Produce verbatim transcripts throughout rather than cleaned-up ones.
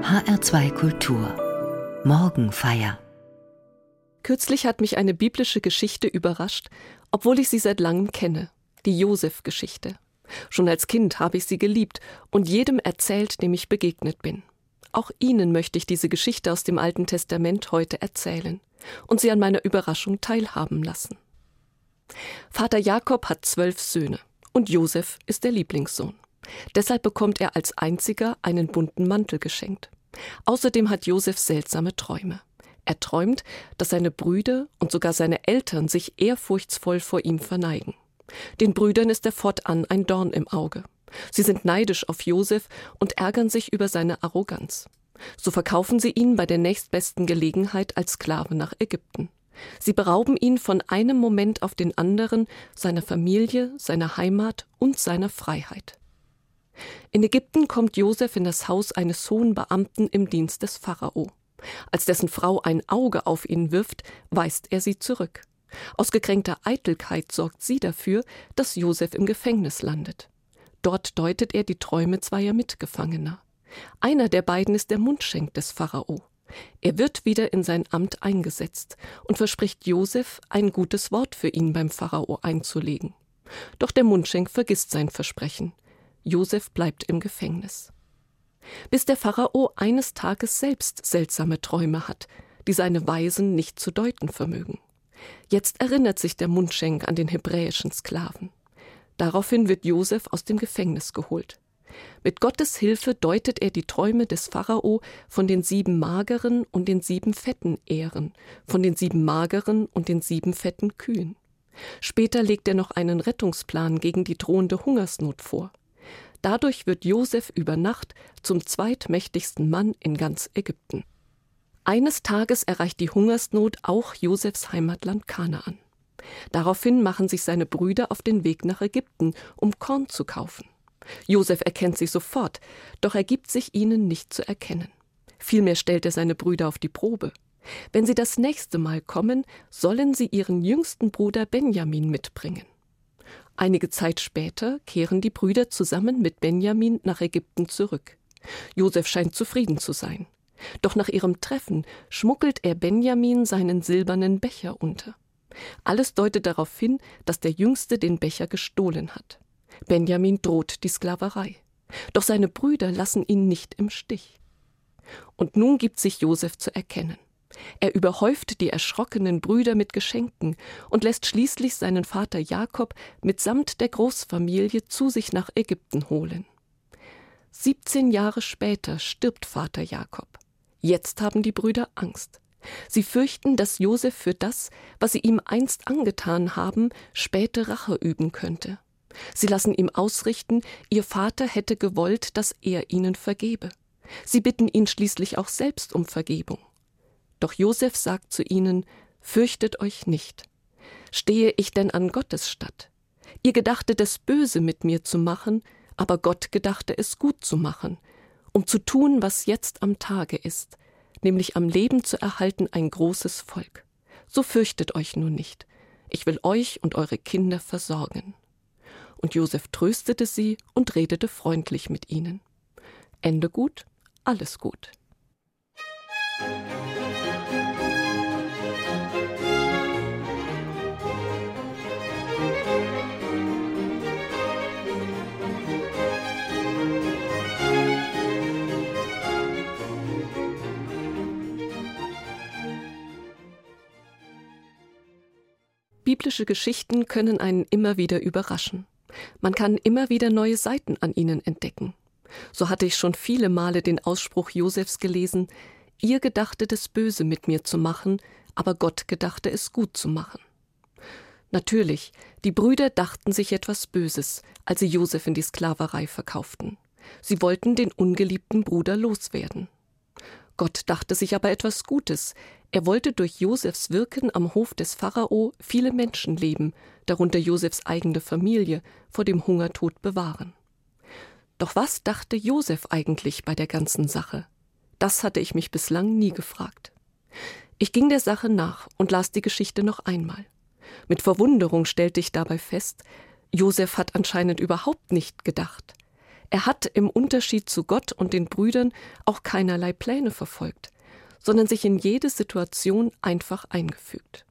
H R zwei Kultur Morgenfeier. Kürzlich hat mich eine biblische Geschichte überrascht, obwohl ich sie seit langem kenne, die Josef-Geschichte. Schon als Kind habe ich sie geliebt und jedem erzählt, dem ich begegnet bin. Auch Ihnen möchte ich diese Geschichte aus dem Alten Testament heute erzählen und Sie an meiner Überraschung teilhaben lassen. Vater Jakob hat zwölf Söhne und Josef ist der Lieblingssohn. Deshalb bekommt er als einziger einen bunten Mantel geschenkt. Außerdem hat Josef seltsame Träume. Er träumt, dass seine Brüder und sogar seine Eltern sich ehrfurchtsvoll vor ihm verneigen. Den Brüdern ist er fortan ein Dorn im Auge. Sie sind neidisch auf Josef und ärgern sich über seine Arroganz. So verkaufen sie ihn bei der nächstbesten Gelegenheit als Sklave nach Ägypten. Sie berauben ihn von einem Moment auf den anderen seiner Familie, seiner Heimat und seiner Freiheit. In Ägypten kommt Josef in das Haus eines hohen Beamten im Dienst des Pharao. Als dessen Frau ein Auge auf ihn wirft, weist er sie zurück. Aus gekränkter Eitelkeit sorgt sie dafür, dass Josef im Gefängnis landet. Dort deutet er die Träume zweier Mitgefangener. Einer der beiden ist der Mundschenk des Pharao. Er wird wieder in sein Amt eingesetzt und verspricht Josef, ein gutes Wort für ihn beim Pharao einzulegen. Doch der Mundschenk vergisst sein Versprechen. Josef bleibt im Gefängnis. Bis der Pharao eines Tages selbst seltsame Träume hat, die seine Weisen nicht zu deuten vermögen. Jetzt erinnert sich der Mundschenk an den hebräischen Sklaven. Daraufhin wird Josef aus dem Gefängnis geholt. Mit Gottes Hilfe deutet er die Träume des Pharao von den sieben mageren und den sieben fetten Ähren, von den sieben mageren und den sieben fetten Kühen. Später legt er noch einen Rettungsplan gegen die drohende Hungersnot vor. Dadurch wird Josef über Nacht zum zweitmächtigsten Mann in ganz Ägypten. Eines Tages erreicht die Hungersnot auch Josefs Heimatland Kanaan. Daraufhin machen sich seine Brüder auf den Weg nach Ägypten, um Korn zu kaufen. Josef erkennt sie sofort, doch er gibt sich ihnen nicht zu erkennen. Vielmehr stellt er seine Brüder auf die Probe. Wenn sie das nächste Mal kommen, sollen sie ihren jüngsten Bruder Benjamin mitbringen. Einige Zeit später kehren die Brüder zusammen mit Benjamin nach Ägypten zurück. Josef scheint zufrieden zu sein. Doch nach ihrem Treffen schmuggelt er Benjamin seinen silbernen Becher unter. Alles deutet darauf hin, dass der Jüngste den Becher gestohlen hat. Benjamin droht die Sklaverei. Doch seine Brüder lassen ihn nicht im Stich. Und nun gibt sich Josef zu erkennen. Er überhäuft die erschrockenen Brüder mit Geschenken und lässt schließlich seinen Vater Jakob mitsamt der Großfamilie zu sich nach Ägypten holen. siebzehn Jahre später stirbt Vater Jakob. Jetzt haben die Brüder Angst. Sie fürchten, dass Josef für das, was sie ihm einst angetan haben, späte Rache üben könnte. Sie lassen ihm ausrichten, ihr Vater hätte gewollt, dass er ihnen vergebe. Sie bitten ihn schließlich auch selbst um Vergebung. Doch Josef sagt zu ihnen: Fürchtet euch nicht. Stehe ich denn an Gottes Statt? Ihr gedachtet es böse mit mir zu machen, aber Gott gedachte es gut zu machen, um zu tun, was jetzt am Tage ist, nämlich am Leben zu erhalten ein großes Volk. So fürchtet euch nun nicht. Ich will euch und eure Kinder versorgen. Und Josef tröstete sie und redete freundlich mit ihnen. Ende gut, alles gut. Biblische Geschichten können einen immer wieder überraschen. Man kann immer wieder neue Seiten an ihnen entdecken. So hatte ich schon viele Male den Ausspruch Josefs gelesen: Ihr gedachtet es böse mit mir zu machen, aber Gott gedachte es gut zu machen. Natürlich, die Brüder dachten sich etwas Böses, als sie Josef in die Sklaverei verkauften. Sie wollten den ungeliebten Bruder loswerden. Gott dachte sich aber etwas Gutes. Er wollte durch Josefs Wirken am Hof des Pharao viele Menschenleben, darunter Josefs eigene Familie, vor dem Hungertod bewahren. Doch was dachte Josef eigentlich bei der ganzen Sache? Das hatte ich mich bislang nie gefragt. Ich ging der Sache nach und las die Geschichte noch einmal. Mit Verwunderung stellte ich dabei fest, Josef hat anscheinend überhaupt nicht gedacht. Er hat im Unterschied zu Gott und den Brüdern auch keinerlei Pläne verfolgt, sondern sich in jede Situation einfach eingefügt.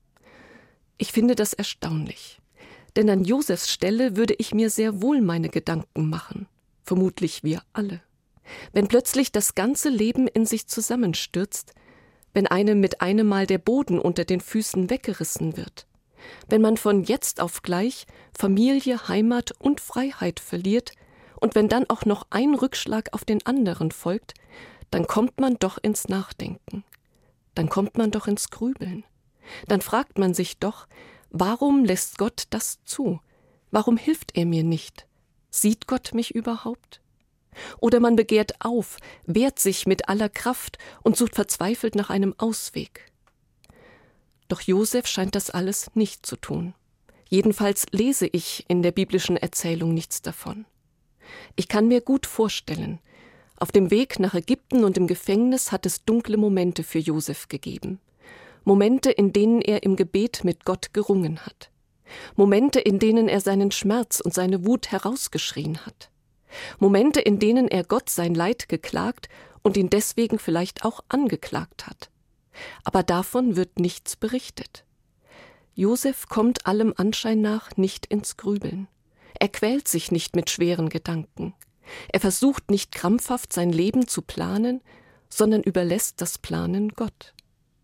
Ich finde das erstaunlich, denn an Josefs Stelle würde ich mir sehr wohl meine Gedanken machen, vermutlich wir alle. Wenn plötzlich das ganze Leben in sich zusammenstürzt, wenn einem mit einem Mal der Boden unter den Füßen weggerissen wird, wenn man von jetzt auf gleich Familie, Heimat und Freiheit verliert und wenn dann auch noch ein Rückschlag auf den anderen folgt, dann kommt man doch ins Nachdenken, dann kommt man doch ins Grübeln. Dann fragt man sich doch, warum lässt Gott das zu? Warum hilft er mir nicht? Sieht Gott mich überhaupt? Oder man begehrt auf, wehrt sich mit aller Kraft und sucht verzweifelt nach einem Ausweg. Doch Josef scheint das alles nicht zu tun. Jedenfalls lese ich in der biblischen Erzählung nichts davon. Ich kann mir gut vorstellen, auf dem Weg nach Ägypten und im Gefängnis hat es dunkle Momente für Josef gegeben. Momente, in denen er im Gebet mit Gott gerungen hat. Momente, in denen er seinen Schmerz und seine Wut herausgeschrien hat. Momente, in denen er Gott sein Leid geklagt und ihn deswegen vielleicht auch angeklagt hat. Aber davon wird nichts berichtet. Josef kommt allem Anschein nach nicht ins Grübeln. Er quält sich nicht mit schweren Gedanken. Er versucht nicht krampfhaft sein Leben zu planen, sondern überlässt das Planen Gott.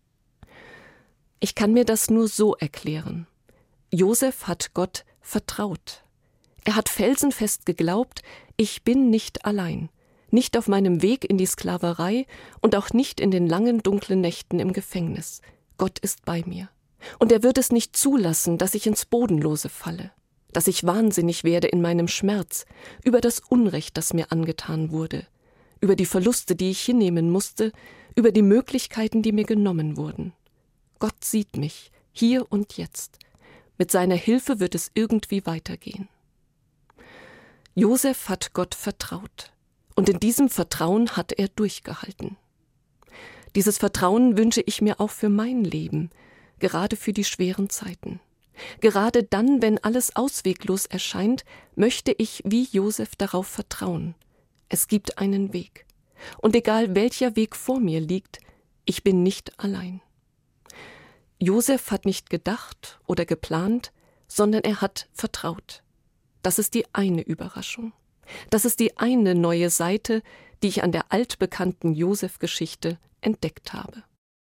Ich kann mir das nur so erklären. Josef hat Gott vertraut. Er hat felsenfest geglaubt, ich bin nicht allein, nicht auf meinem Weg in die Sklaverei und auch nicht in den langen dunklen Nächten im Gefängnis. Gott ist bei mir. Und er wird es nicht zulassen, dass ich ins Bodenlose falle, dass ich wahnsinnig werde in meinem Schmerz über das Unrecht, das mir angetan wurde, über die Verluste, die ich hinnehmen musste, über die Möglichkeiten, die mir genommen wurden. Gott sieht mich, hier und jetzt. Mit seiner Hilfe wird es irgendwie weitergehen. Josef hat Gott vertraut. Und in diesem Vertrauen hat er durchgehalten. Dieses Vertrauen wünsche ich mir auch für mein Leben, gerade für die schweren Zeiten. Gerade dann, wenn alles ausweglos erscheint, möchte ich wie Josef darauf vertrauen. Es gibt einen Weg. Und egal welcher Weg vor mir liegt, ich bin nicht allein. Josef hat nicht gedacht oder geplant, sondern er hat vertraut. Das ist die eine Überraschung. Das ist die eine neue Seite, die ich an der altbekannten Josef-Geschichte entdeckt habe.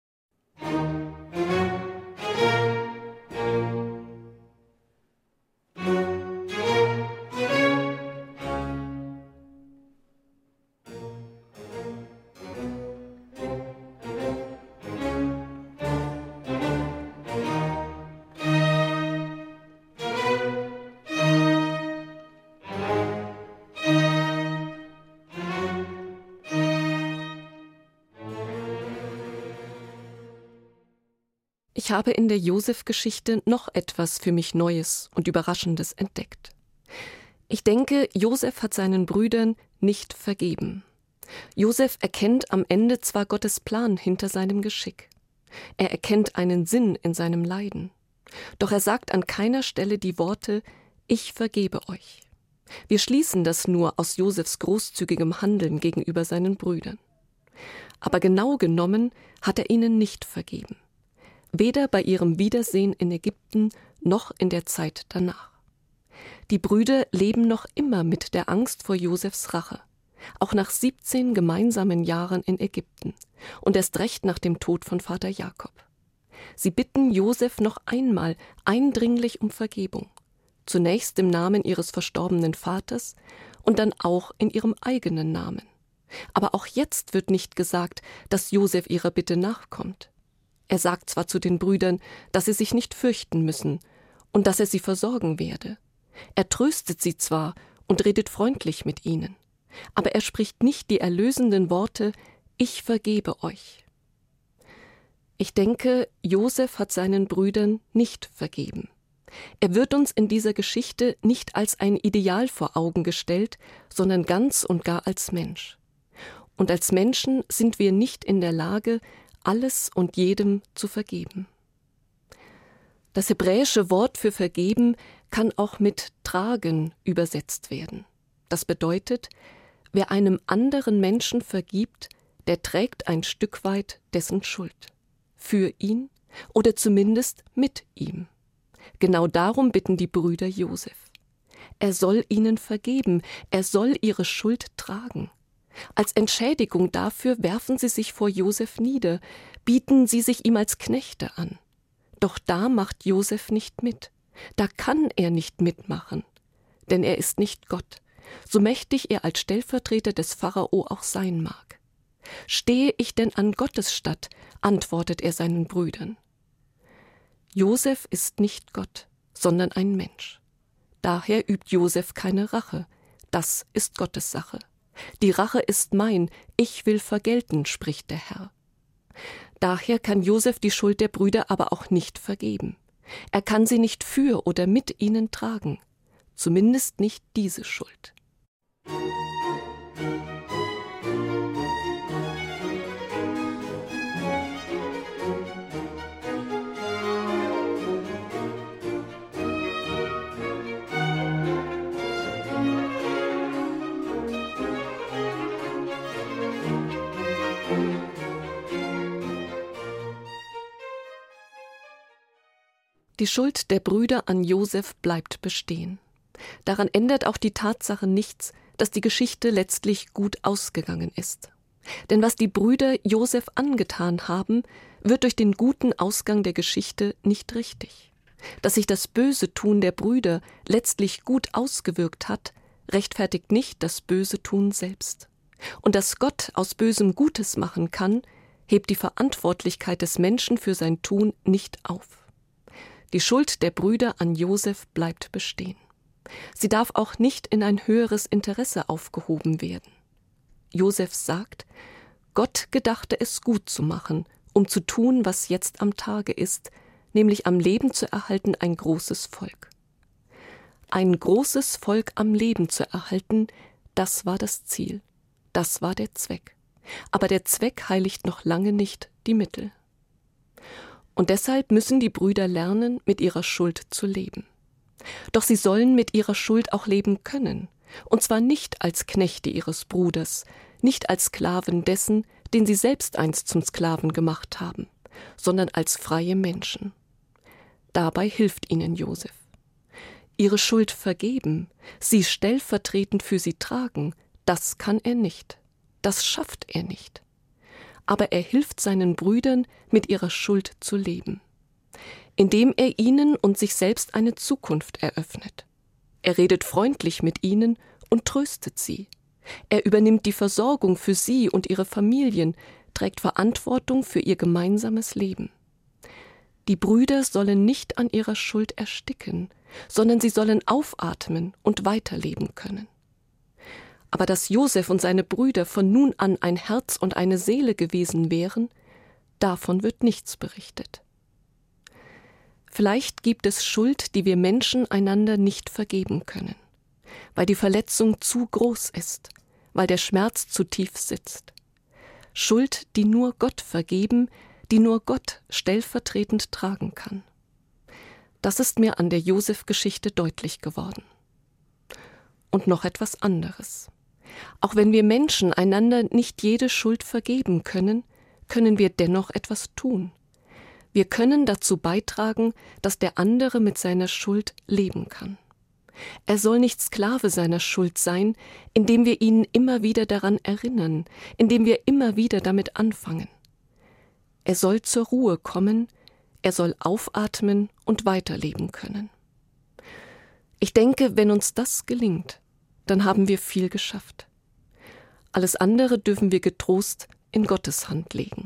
Ich habe in der Josef-Geschichte noch etwas für mich Neues und Überraschendes entdeckt. Ich denke, Josef hat seinen Brüdern nicht vergeben. Josef erkennt am Ende zwar Gottes Plan hinter seinem Geschick. Er erkennt einen Sinn in seinem Leiden. Doch er sagt an keiner Stelle die Worte, ich vergebe euch. Wir schließen das nur aus Josefs großzügigem Handeln gegenüber seinen Brüdern. Aber genau genommen hat er ihnen nicht vergeben. Weder bei ihrem Wiedersehen in Ägypten noch in der Zeit danach. Die Brüder leben noch immer mit der Angst vor Josefs Rache, auch nach siebzehn gemeinsamen Jahren in Ägypten und erst recht nach dem Tod von Vater Jakob. Sie bitten Josef noch einmal eindringlich um Vergebung, zunächst im Namen ihres verstorbenen Vaters und dann auch in ihrem eigenen Namen. Aber auch jetzt wird nicht gesagt, dass Josef ihrer Bitte nachkommt. Er sagt zwar zu den Brüdern, dass sie sich nicht fürchten müssen und dass er sie versorgen werde. Er tröstet sie zwar und redet freundlich mit ihnen, aber er spricht nicht die erlösenden Worte, ich vergebe euch. Ich denke, Josef hat seinen Brüdern nicht vergeben. Er wird uns in dieser Geschichte nicht als ein Ideal vor Augen gestellt, sondern ganz und gar als Mensch. Und als Menschen sind wir nicht in der Lage, alles und jedem zu vergeben. Das hebräische Wort für vergeben kann auch mit tragen übersetzt werden. Das bedeutet, wer einem anderen Menschen vergibt, der trägt ein Stück weit dessen Schuld. Für ihn oder zumindest mit ihm. Genau darum bitten die Brüder Josef. Er soll ihnen vergeben, er soll ihre Schuld tragen. Als Entschädigung dafür werfen sie sich vor Josef nieder, bieten sie sich ihm als Knechte an. Doch da macht Josef nicht mit. Da kann er nicht mitmachen, denn er ist nicht Gott, so mächtig er als Stellvertreter des Pharao auch sein mag. Stehe ich denn an Gottes statt, antwortet er seinen Brüdern. Josef ist nicht Gott, sondern ein Mensch. Daher übt Josef keine Rache, das ist Gottes Sache. Die Rache ist mein, ich will vergelten, spricht der Herr. Daher kann Josef die Schuld der Brüder aber auch nicht vergeben. Er kann sie nicht für oder mit ihnen tragen, zumindest nicht diese Schuld. Die Schuld der Brüder an Josef bleibt bestehen. Daran ändert auch die Tatsache nichts, dass die Geschichte letztlich gut ausgegangen ist. Denn was die Brüder Josef angetan haben, wird durch den guten Ausgang der Geschichte nicht richtig. Dass sich das böse Tun der Brüder letztlich gut ausgewirkt hat, rechtfertigt nicht das böse Tun selbst. Und dass Gott aus Bösem Gutes machen kann, hebt die Verantwortlichkeit des Menschen für sein Tun nicht auf. Die Schuld der Brüder an Josef bleibt bestehen. Sie darf auch nicht in ein höheres Interesse aufgehoben werden. Josef sagt, Gott gedachte es gut zu machen, um zu tun, was jetzt am Tage ist, nämlich am Leben zu erhalten ein großes Volk. Ein großes Volk am Leben zu erhalten, das war das Ziel, das war der Zweck. Aber der Zweck heiligt noch lange nicht die Mittel. Und deshalb müssen die Brüder lernen, mit ihrer Schuld zu leben. Doch sie sollen mit ihrer Schuld auch leben können, und zwar nicht als Knechte ihres Bruders, nicht als Sklaven dessen, den sie selbst einst zum Sklaven gemacht haben, sondern als freie Menschen. Dabei hilft ihnen Josef. Ihre Schuld vergeben, sie stellvertretend für sie tragen, das kann er nicht, das schafft er nicht. Aber er hilft seinen Brüdern, mit ihrer Schuld zu leben, indem er ihnen und sich selbst eine Zukunft eröffnet. Er redet freundlich mit ihnen und tröstet sie. Er übernimmt die Versorgung für sie und ihre Familien, trägt Verantwortung für ihr gemeinsames Leben. Die Brüder sollen nicht an ihrer Schuld ersticken, sondern sie sollen aufatmen und weiterleben können. Aber dass Josef und seine Brüder von nun an ein Herz und eine Seele gewesen wären, davon wird nichts berichtet. Vielleicht gibt es Schuld, die wir Menschen einander nicht vergeben können, weil die Verletzung zu groß ist, weil der Schmerz zu tief sitzt. Schuld, die nur Gott vergeben, die nur Gott stellvertretend tragen kann. Das ist mir an der Josef-Geschichte deutlich geworden. Und noch etwas anderes. Auch wenn wir Menschen einander nicht jede Schuld vergeben können, können wir dennoch etwas tun. Wir können dazu beitragen, dass der andere mit seiner Schuld leben kann. Er soll nicht Sklave seiner Schuld sein, indem wir ihn immer wieder daran erinnern, indem wir immer wieder damit anfangen. Er soll zur Ruhe kommen, er soll aufatmen und weiterleben können. Ich denke, wenn uns das gelingt, dann haben wir viel geschafft. Alles andere dürfen wir getrost in Gottes Hand legen.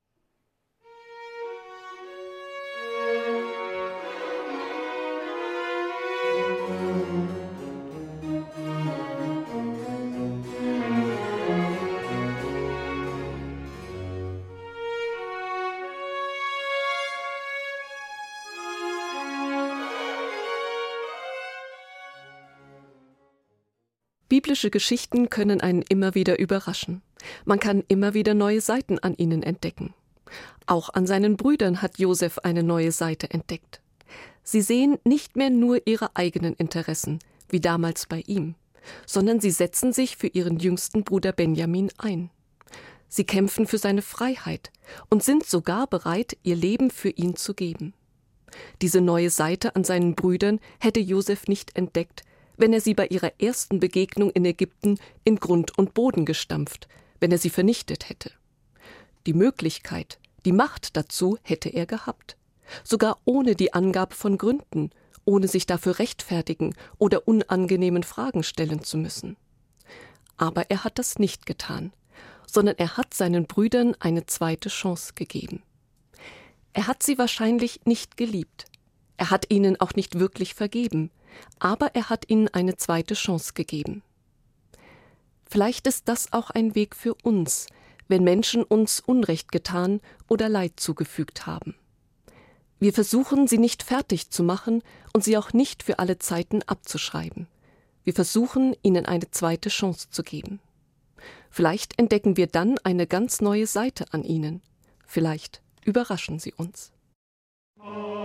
Biblische Geschichten können einen immer wieder überraschen. Man kann immer wieder neue Seiten an ihnen entdecken. Auch an seinen Brüdern hat Josef eine neue Seite entdeckt. Sie sehen nicht mehr nur ihre eigenen Interessen, wie damals bei ihm, sondern sie setzen sich für ihren jüngsten Bruder Benjamin ein. Sie kämpfen für seine Freiheit und sind sogar bereit, ihr Leben für ihn zu geben. Diese neue Seite an seinen Brüdern hätte Josef nicht entdeckt, wenn er sie bei ihrer ersten Begegnung in Ägypten in Grund und Boden gestampft, wenn er sie vernichtet hätte. Die Möglichkeit, die Macht dazu hätte er gehabt, sogar ohne die Angabe von Gründen, ohne sich dafür rechtfertigen oder unangenehmen Fragen stellen zu müssen. Aber er hat das nicht getan, sondern er hat seinen Brüdern eine zweite Chance gegeben. Er hat sie wahrscheinlich nicht geliebt. Er hat ihnen auch nicht wirklich vergeben, aber er hat ihnen eine zweite Chance gegeben. Vielleicht ist das auch ein Weg für uns, wenn Menschen uns Unrecht getan oder Leid zugefügt haben. Wir versuchen, sie nicht fertig zu machen und sie auch nicht für alle Zeiten abzuschreiben. Wir versuchen, ihnen eine zweite Chance zu geben. Vielleicht entdecken wir dann eine ganz neue Seite an ihnen. Vielleicht überraschen sie uns.